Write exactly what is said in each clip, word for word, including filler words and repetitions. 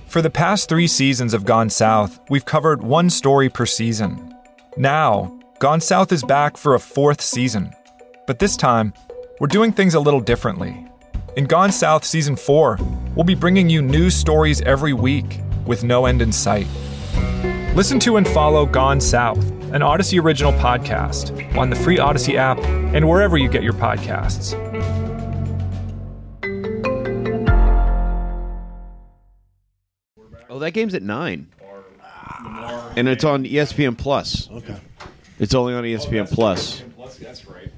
For the past three seasons of Gone South, we've covered one story per season. Now, Gone South is back for a fourth season. But this time, we're doing things a little differently. In Gone South Season four, we'll be bringing you news stories every week with no end in sight. Listen to and follow Gone South, an Odyssey original podcast, on the free Odyssey app and wherever you get your podcasts. Oh, that game's at nine. And it's on E S P N Plus. Okay. It's only on E S P N Plus. That's right.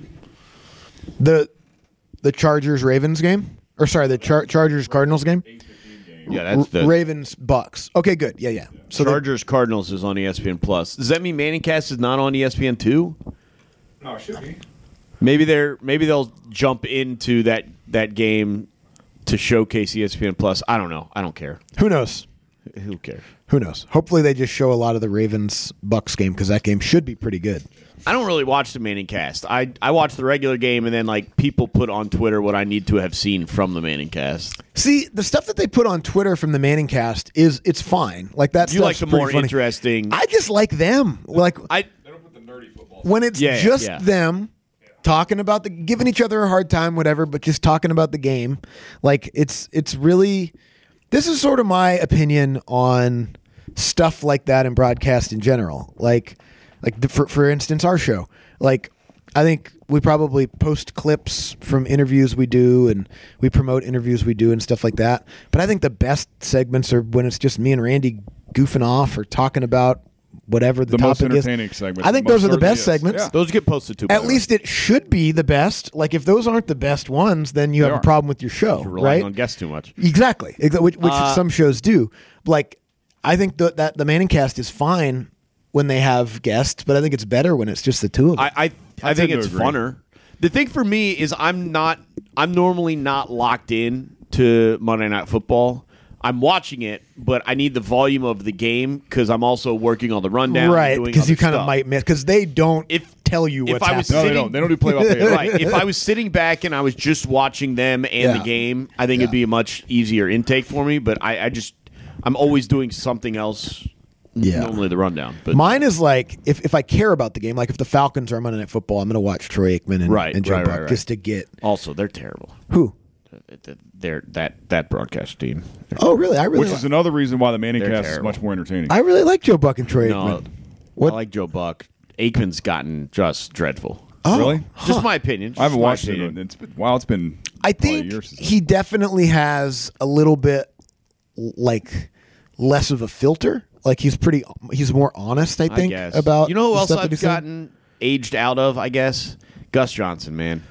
The the Chargers Ravens game, or sorry, the Char- Chargers Cardinals game. Yeah, that's the Ravens Bucks. Okay, good. Yeah, yeah. So Chargers Cardinals is on E S P N Plus. Does that mean Manningcast is not on E S P N two? No, it should be. Maybe they're maybe they'll jump into that that game to showcase E S P N Plus. I don't know. I don't care. Who knows? Who cares? Who knows? Hopefully they just show a lot of the Ravens Bucks game because that game should be pretty good. I don't really watch the Manningcast. I I watch the regular game and then like people put on Twitter what I need to have seen from the Manningcast. See, the stuff that they put on Twitter from the Manningcast is it's fine. Like that. You like stuff's the more pretty funny. interesting. I just like them. Like I They don't put the nerdy football. when it's Yeah, just yeah. them talking about the giving each other a hard time, whatever, but just talking about the game. Like it's it's really. This is sort of my opinion on stuff like that in broadcast in general. Like, like the, for for instance, our show. Like, I think we probably post clips from interviews we do, and we promote interviews we do and stuff like that. But I think the best segments are when it's just me and Randy goofing off or talking about whatever the, The most topic is. entertaining segments. I think Most those are the certainly best is. segments. Yeah. those get posted too. by At the way. least it should be the best. Like if those aren't the best ones, then you They have a aren't. problem with your show, You're relying right? on guests too much. Exactly, Exa- which, which Uh, some shows do. Like, I think th- that the Manningcast is fine when they have guests, but I think it's better when it's just the two of them. I I, I, I think tend to it's agree. funner. The thing for me is I'm not. I'm normally not locked in to Monday Night Football. I'm watching it, but I need the volume of the game because I'm also working on the rundown. and right, doing because you other kind of stuff. might miss because they don't If- tell you if what's I was happening. No, they sitting- don't. They don't do play-by-play. Right. If I was sitting back and I was just watching them and Yeah. the game, I think it'd Yeah. be a much easier intake for me. But I, I just, I'm always doing something else. Yeah. Normally the rundown. But Mine is like if, if I care about the game, like if the Falcons are on Monday Night Football, I'm going to watch Troy Aikman and, Right, and Joe right, Buck right, right. just to get also they're terrible. who. They're that that broadcast team. They're Oh, really? I really, Which is another reason why the They're Manningcast is terrible. much more entertaining. I really like Joe Buck and Troy No, Aikman. What? I like Joe Buck. Aikman's gotten just dreadful. Oh, Really? Just my opinion. I haven't Just my watched opinion. it. It's been, wow, it's been I probably a think year since he definitely has a little bit l- like less of a filter. Like he's pretty, he's more honest. I I think guess. about you know who the else stuff that I've he's saying? gotten aged out of. I guess Gus Johnson, man,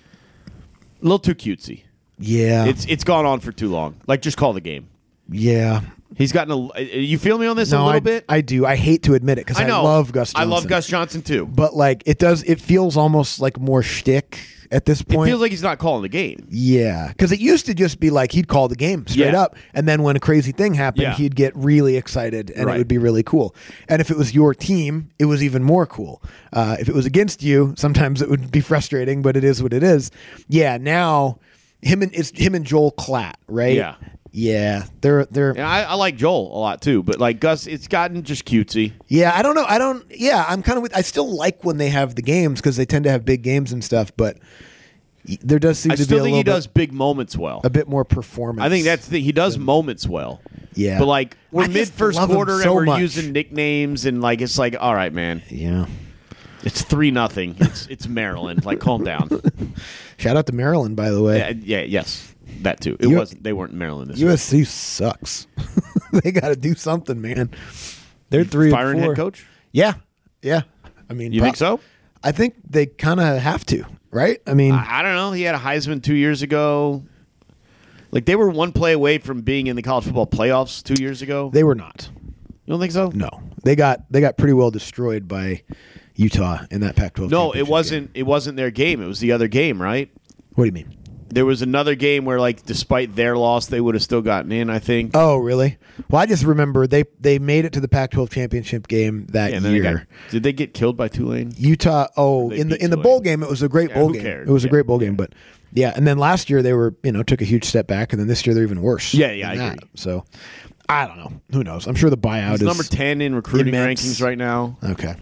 a little too cutesy. Yeah, It's it's gone on for too long. Like just call the game. yeah. He's gotten a. You feel me on this No, a little I, bit? I do. I hate to admit it because I I, know. love Gus. I Johnson. love Gus Johnson too. but like it does. It feels almost like more shtick at this It point. feels like he's not calling the game. Yeah, because it used to just be like he'd call the game straight Yeah. up, and then when a crazy thing happened, Yeah. he'd get really excited, and Right. it would be really cool. And if it was your team, it was even more cool. Uh, if it was against you, sometimes it would be frustrating, but it is what it is. Yeah, now him and it's him and Joel Klatt, right? Yeah. yeah, they're they're. And I, I like Joel a lot too, but like Gus, it's gotten just cutesy. Yeah, I don't know. I don't. Yeah, I'm kind of with. I still like when they have the games because they tend to have big games and stuff, but y- there does seem I to be a still little think he bit, does big moments well. a bit more performance. I think that's the he does moments well. Yeah. But like we're I mid just first love him quarter so and we're much. using nicknames and like it's like all right, man. yeah. It's three nothing. It's it's Maryland. Like calm down. Shout out to Maryland, by the way. Yeah, yeah, yes, that too. It You- wasn't. They weren't in Maryland this U S C sucks. They got to do something, man. They're week. three and Firing four. head coach. Yeah, yeah. I mean, You think so? I think they kind of have to, right? I mean, I, I don't know. He had a Heisman two years ago. Like they were one play away from being in the college football playoffs two years ago. they were not. You don't think so? No, they got they got pretty well destroyed by Utah in that Pac twelve. No, it championship wasn't. game. It wasn't their game. It was the other game, right? What do you mean? There was another game where, like, despite their loss, they would have still gotten in. I think. Oh, really? Well, I just remember they they made it to the Pac twelve championship game that Yeah, and then they year. got- did they get killed by Tulane? Utah. Oh, They in the beat in the Tulane. bowl game, it was a great Yeah, bowl who game. cared? It was a Yeah. great bowl game, but yeah. And then last year they were you know took a huge step back, and then this year they're even worse. Yeah, yeah, than I that. agree. So I don't know. Who knows? I'm sure the buyout He's is number ten in recruiting immense. rankings right now, Okay.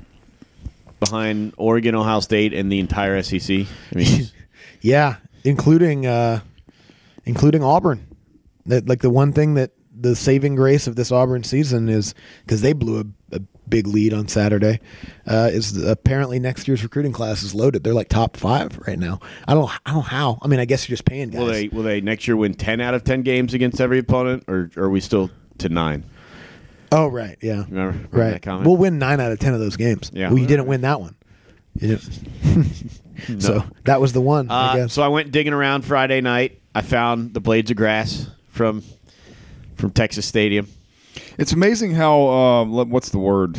behind Oregon, Ohio State, and the entire S E C. I mean, Yeah, including uh, including Auburn. That like the one thing that the saving grace of this Auburn season is because they blew a, a big lead on Saturday. Uh, is that apparently next year's recruiting class is loaded. They're like top five right now. I don't. I don't know how. I mean, I guess you're just paying guys. will they will they next year win ten out of ten games against every opponent, or, or are we still to nine? Oh right, yeah, Remember, remember right. that comment? We'll win nine out of ten of those games. Yeah. well, you didn't win that one. You didn't. So that was the one. I Uh, guess. so I went digging around Friday night. I found the blades of grass from from Texas Stadium. It's amazing how uh, le- what's the word?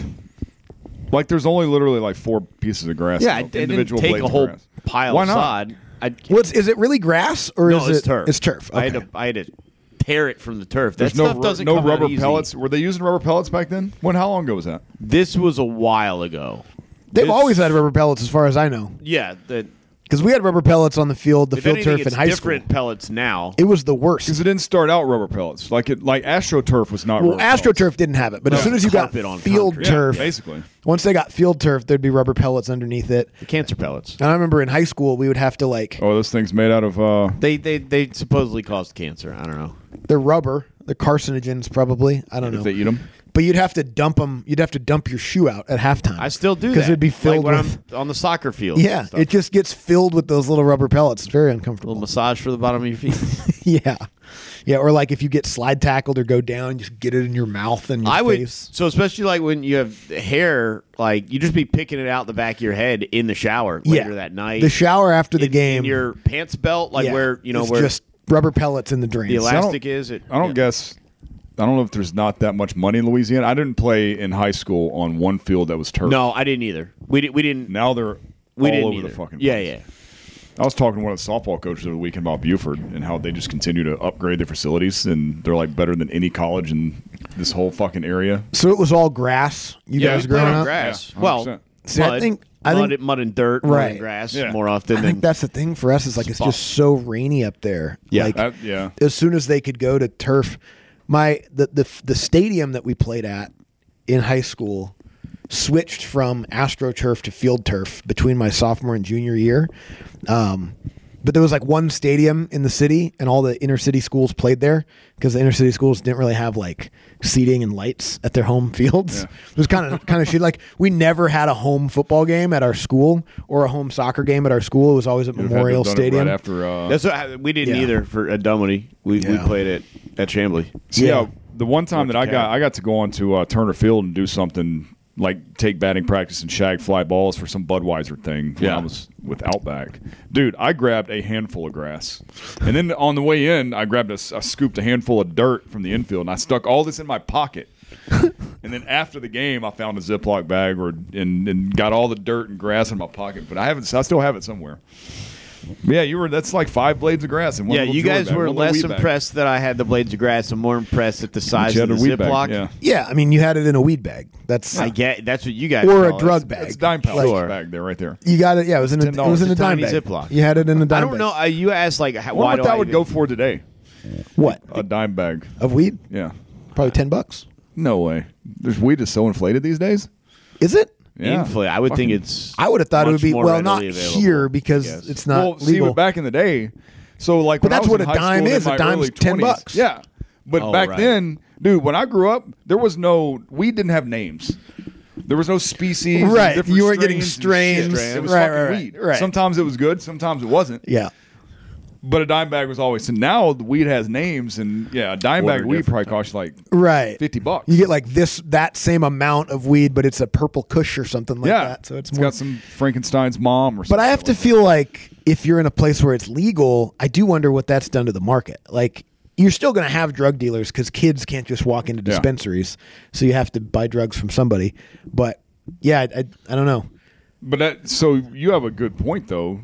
Like there's only literally like four pieces of grass. Yeah, I, now, I didn't individual take blades a of whole grass. pile Why of not? sod. I, What's is it really grass or no, is it's it turf. It's turf. I had Okay. to I had to tear it from the turf. That There's no stuff ru- doesn't no come out rubber easy. pellets. Were they using rubber pellets back then? When? How long ago was that? This was a while ago. They've This- always had rubber pellets, as far as I know, Yeah, the, because we had rubber pellets on the field, the if field anything, turf in it's high different school. pellets now. It was the worst. Because it didn't start out rubber pellets. Like it, like AstroTurf was not. Well, rubber pellets. AstroTurf didn't have it, but as No, soon as you got carpet on field concrete. Yeah, turf, basically. once they got field turf, there'd be rubber pellets underneath it. The cancer pellets. And I remember in high school, we would have to like Oh, this thing's made out of. Uh, They they they supposedly caused cancer. I don't know. they're rubber, they're carcinogens probably. I don't if know. they eat them. But you'd have to dump them. You'd have to dump your shoe out at halftime. I still do that because it'd be filled like when with. I'm on the soccer field. Yeah, and stuff. it just gets filled with those little rubber pellets. It's very a uncomfortable. little massage for the bottom of your feet. Yeah, yeah. Or like if you get slide tackled or go down, just get it in your mouth and your I would face. so especially like when you have hair, like you just be picking it out the back of your head in the shower later yeah, that night. The shower after the in, game, in your pants belt, like yeah, where you know it's where just rubber pellets in the drain. the I don't- elastic is. It, I don't yeah. guess. I don't know if there's not that much money in Louisiana. I didn't play in high school on one field that was turf. No, I didn't either. We did, we didn't. Now they're we all didn't over either. the fucking. Yeah, place. yeah. I was talking to one of the softball coaches over the weekend about Buford and how they just continue to upgrade their facilities and they're like better than any college in this whole fucking area. So it was all grass. You yeah, guys we played growing on up. grass. Yeah, well, one hundred percent. See, I mud, think- I mud, think- mud and dirt, more Right. than grass Yeah. more often I than think that's the thing for us is like it's just so rainy up there. Yeah. Like, That, yeah. as soon as they could go to turf, my the the the stadium that we played at in high school switched from AstroTurf to field turf between my sophomore and junior year. Um, but there was like one stadium in the city, and all the inner city schools played there because the inner city schools didn't really have like seating and lights at their home fields. Yeah. It was kind of kind of shit. Like we never had a home football game at our school or a home soccer game at our school. It was always at You'd have had to Memorial have done it Stadium. right after. Uh, That's what, we didn't Yeah. either for at Dunwoody. We we Yeah. played it at Chambly. So, yeah. Yeah. the one time that I got I got to go on to uh, Turner Field and do something like take batting practice and shag fly balls for some Budweiser thing when Yeah. I was with Outback. Dude, I grabbed a handful of grass. And then on the way in, I grabbed a, I scooped a handful of dirt from the infield and I stuck all this in my pocket. And then after the game, I found a Ziploc bag or and, and got all the dirt and grass in my pocket. But I haven't. I still have it somewhere. But yeah, you were. That's like five blades of grass in one. Yeah, little you jewelry guys bag, were one little less weed bag. impressed that I had the blades of grass and more impressed at the size But you of had the a weed bag, Ziploc. yeah. Yeah, I mean, you had it in a weed bag. That's I get that's what you guys or a call it. drug bag. It's a dime pouch Sure. bag there, right there. You got it. Yeah, it was in a, ten it was in a It's a dime tiny bag. Ziploc. You had it in a dime I don't bag. know. Uh, you asked like how, What why would do that I would even- go for today? What A dime bag. of weed? Yeah. Probably ten bucks. No way. There's weed is so inflated these days. Is it? Yeah. Inflate. I would Fucking- think it's. I would have thought it would much be more well, not readily available, here I because guess. it's not well, see, legal. but back in the day, so like But when I that's was what in a high dime school in is. A my dime's early ten twenties, bucks. Yeah. But Oh, back right. then, dude, when I grew up, there was no weed didn't have names. There was no species. and Right. different You weren't getting strains and shit. strains. It was Right, fucking right, right, weed. right. Sometimes it was good. Sometimes it wasn't. yeah. But a dime bag was always. So now the weed has names, and yeah, a dime Order bag of weed different probably costs like Right. fifty bucks. You get like this that same amount of weed, but it's a purple Kush or something like yeah, that. So it's, it's more. got some Frankenstein's mom or something. But I have to like feel like if you're in a place where it's legal, I do wonder what that's done to the market. Like you're still going to have drug dealers because kids can't just walk into Yeah. dispensaries, so you have to buy drugs from somebody. But yeah, I, I, I don't know. But that, so you have a good point, though.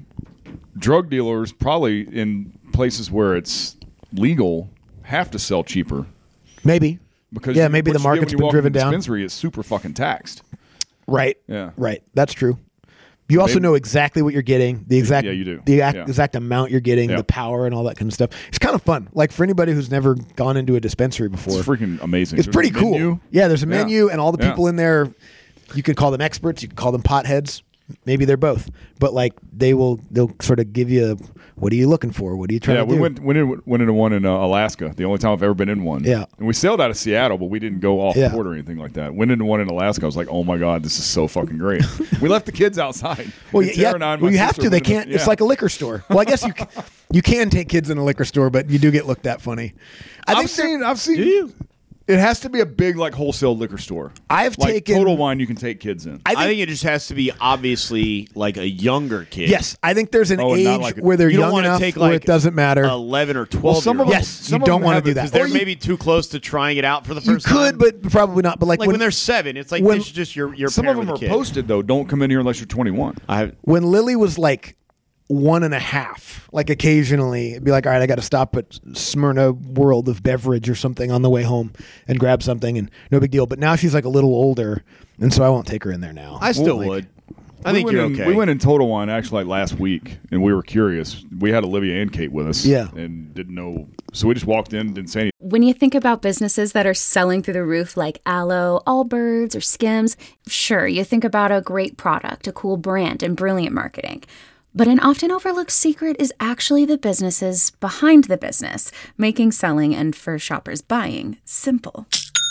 Drug dealers probably in places where it's legal have to sell cheaper Maybe because yeah, you- maybe what the you get market's when you been walk driven into the down. Dispensary is super fucking taxed. Right. Yeah. Right. That's true. You also Maybe- know exactly what you're getting, the exact, Yeah, you do. the exact, Yeah. exact amount you're getting, Yeah. the power, and all that kind of stuff. It's kind of fun. Like for anybody who's never gone into a dispensary before, It's freaking amazing. it's There's pretty a cool. menu. Yeah, there's a Yeah. menu, and all the Yeah. people in there. You could call them experts. You could call them potheads. Maybe they're both, but like they will, they'll sort of give you, what are you looking for? What are you trying Yeah, to we do? went went, in, went into one in uh, Alaska. The only time I've ever been in one. Yeah. and we sailed out of Seattle, but we didn't go off Yeah. port or anything like that. Went into one in Alaska. I was like, oh my god, this is so fucking great. We left the kids outside. Well, And yeah, Tara and I and my well, you have sister to. They went in- can't. It's yeah. like a liquor store. Well, I guess you c- you can take kids in a liquor store, but you do get looked at funny. I I've think they're- seen. I've seen. Do you? It has to be a big like wholesale liquor store. I've like taken- Total Wine. You can take kids in. I think, I think it just has to be obviously like a younger kid. yes, I think there's an Oh, and age not like a- where they're You don't young wanna enough take, where like, it doesn't matter. eleven or twelve. Well, some of them- yes, some you of don't them want have to do it that. because they're Or you- maybe too close to trying it out for the you first could, time. but probably not. But like, like when, when, they're seven, it's like when- it's just your your. Some of parent them are with a kid. posted though. Don't come in here unless you're twenty-one. I have, when Lily was like one and a half, like occasionally it'd be like, all right, I got to stop at Smyrna World of Beverage or something on the way home and grab something, and no big deal. But now she's like a little older, and so I won't take her in there now. I still Like, would. I We think went you're in- okay. We went in Total Wine actually like last week, and we were curious. We had Olivia and Kate with us, Yeah. and didn't know. So we just walked in, didn't say anything. When you think about businesses that are selling through the roof like Aloe, Allbirds, or Skims, sure, you think about a great product, a cool brand, and brilliant marketing. But an often overlooked secret is actually the businesses behind the business, making selling and for shoppers buying simple.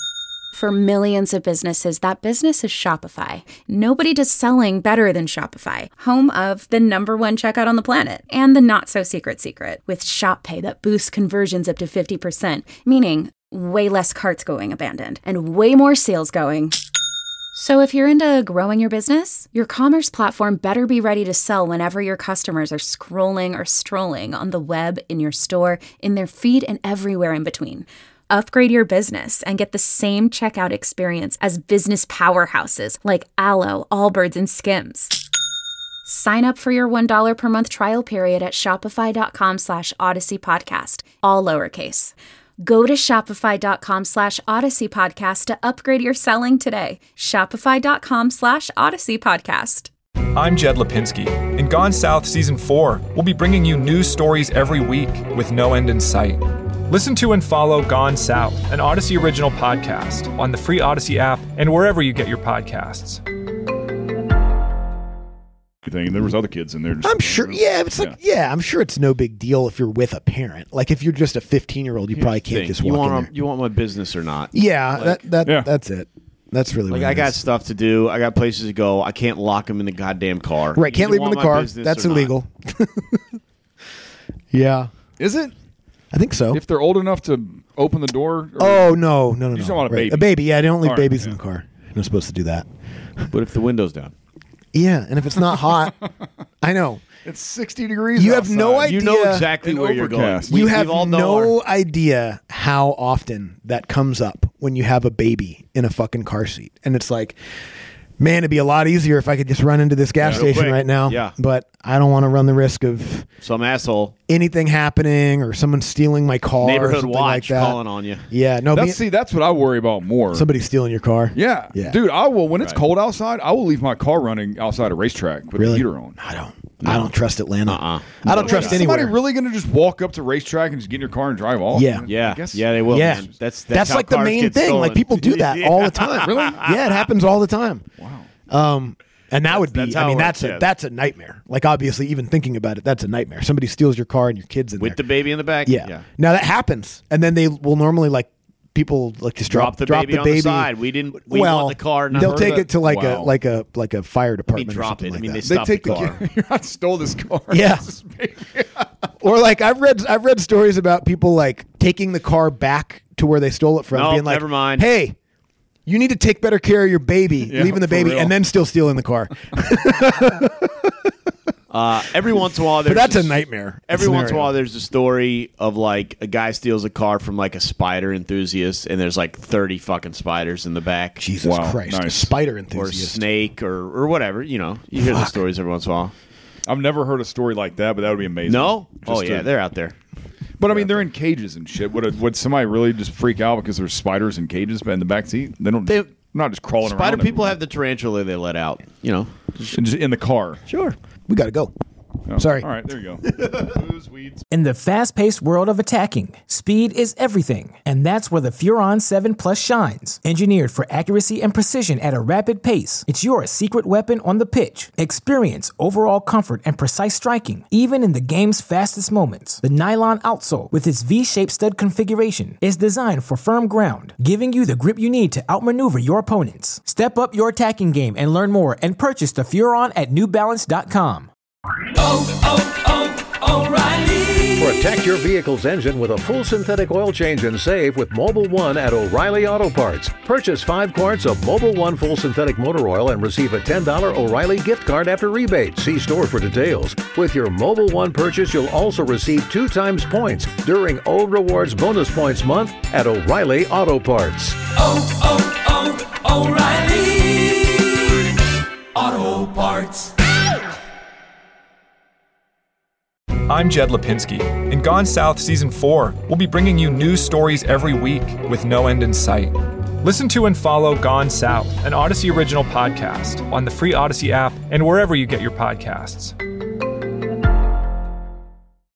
For millions of businesses, that business is Shopify. Nobody does selling better than Shopify, home of the number one checkout on the planet and the not-so-secret secret with Shop Pay that boosts conversions up to fifty percent, meaning way less carts going abandoned and way more sales going. So if you're into growing your business, your commerce platform better be ready to sell whenever your customers are scrolling or strolling on the web, in your store, in their feed, and everywhere in between. Upgrade your business and get the same checkout experience as business powerhouses like Aloe, Allbirds, and Skims. Sign up for your one dollar per month trial period at shopify.com slash Odyssey Podcast, all lowercase. Go to shopify.com slash Odyssey Podcast to upgrade your selling today. Shopify.com slash Odyssey Podcast. I'm Jed Lipinski. In Gone South Season four, we'll be bringing you news stories every week with no end in sight. Listen to and follow Gone South, an Odyssey original podcast, on the free Odyssey app and wherever you get your podcasts. Anything. And there was other kids in there. Just, I'm sure. Yeah, it's like yeah. I'm sure it's no big deal if you're with a parent. Like if you're just a fifteen year old, you probably can't Thing. just you walk in want there. you want my business or not? Yeah, that that Yeah. that's it. That's really Like what I it got is. stuff to do. I got places to go. I can't lock them in the goddamn car. Right, can't You leave them in want the my car. business That's or not? illegal. Yeah, Is it? I think so. If they're old enough to open the door? Or, Oh no, no, no, no! just don't want a Right. baby. A baby, yeah. They don't leave All right, babies in yeah. the car. You're not supposed to do that. But if the window's down, Yeah, and if it's not hot, I know. It's sixty degrees. You have no outside. idea. you know exactly And where you're going. overcast. We- You we've have all done no our- idea how often that comes up when you have a baby in a fucking car seat, and it's like, man, it'd be a lot easier if I could just run into this gas Yeah, real station quick. right now. Yeah. But I don't want to run the risk of some asshole anything happening or someone stealing my car. or neighborhood something watch like that. calling on you. Yeah, no, That's me- see. That's what I worry about more. somebody stealing your car. Yeah. Yeah. Dude, I will when it's Right. cold outside, I will leave my car running outside a racetrack with Really? the heater on. I don't. I don't trust Atlanta. Uh-uh. I don't No, trust yeah. anywhere. Somebody really going to just walk up to racetrack and just get in your car and drive off? Yeah. Yeah, I guess- yeah, they will. Yeah, man. That's that's, that's how like the cars main get thing. stolen. Like people do that all the time. Really? Yeah, it happens all the time. Wow. Um, and that would be. that's I how mean, it that's works, a yeah. that's a nightmare. Like obviously, even thinking about it, that's a nightmare. Somebody steals your car and your kids in with the there. baby in the back. yeah. yeah. Now that happens, and then they will normally like people like just drop, Drop the drop baby the on baby. the side. We didn't. We well, want the car. Not they'll heard take of it to like Wow. a like a like a fire I mean, department or drop something it. like I mean, that. they They stop take the the car. I stole this car. Yeah. Or like I've read I've read stories about people like taking the car back to where they stole it from, Nope, being like, never mind. "Hey, you need to take better care of your baby," Yeah, leaving the for baby, real. and then still stealing the car. Uh, every once in a while, But there's that's a this- nightmare. Every once in a scenario. while, there's a story of like a guy steals a car from like a spider enthusiast, and there's like thirty fucking spiders in the back, Jesus Wow, Christ, a nice. spider or a enthusiast. snake, or or whatever. You know, you hear the Fuck. stories every once in a while. I've never heard a story like that, but that would be amazing. No, Just oh to- yeah, they're out there. But I mean, they're in cages and shit. Would a, would somebody really just freak out because there's spiders in cages in the back seat? They don't. They- not just crawling around. Spider people everywhere. have the tarantula they let out. you know, In, in the car. Sure. We got to go. Oh, Sorry. All right, there you go. Booze, weeds. In the fast-paced world of attacking, speed is everything, and that's where the Furon seven Plus shines. Engineered for accuracy and precision at a rapid pace, it's your secret weapon on the pitch. Experience overall comfort and precise striking, even in the game's fastest moments. The nylon outsole, with its V-shaped stud configuration, is designed for firm ground, giving you the grip you need to outmaneuver your opponents. Step up your attacking game and learn more and purchase the Furon at New Balance dot com. Oh, oh, oh, O'Reilly. Protect your vehicle's engine with a full synthetic oil change and save with Mobil one at O'Reilly Auto Parts. Purchase five quarts of Mobil one full synthetic motor oil and receive a ten dollars O'Reilly gift card after rebate. See store for details. With your Mobil one purchase, you'll also receive two times points during O Rewards Bonus Points Month at O'Reilly Auto Parts. Oh, oh, oh, O'Reilly Auto Parts. I'm Jed Lipinski. In Gone South Season four, we'll be bringing you news stories every week with no end in sight. Listen to and follow Gone South, an Odyssey original podcast, on the free Odyssey app and wherever you get your podcasts.